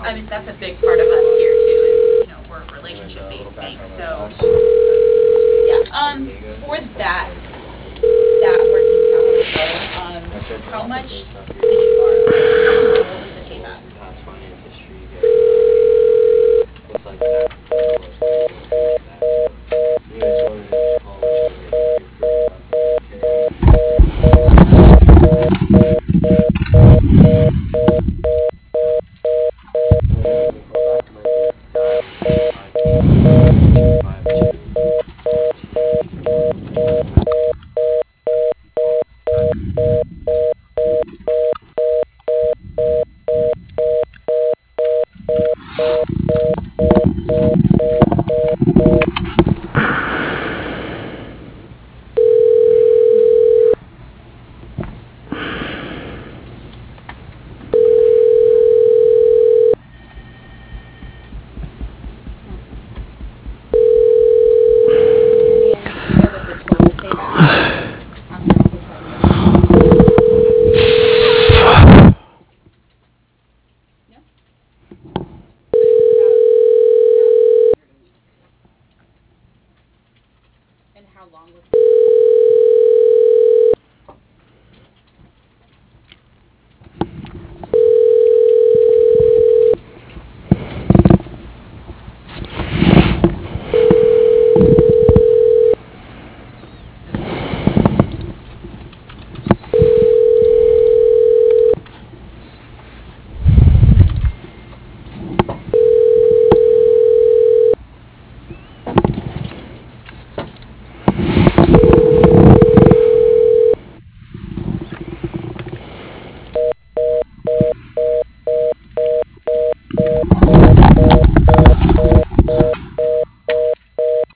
I mean, that's a big part of us here too. Is we're a relationship-based bank, so yeah. For that working capital, how much did you borrow? What was the payback? Past finance history, looks like that. US origins, college,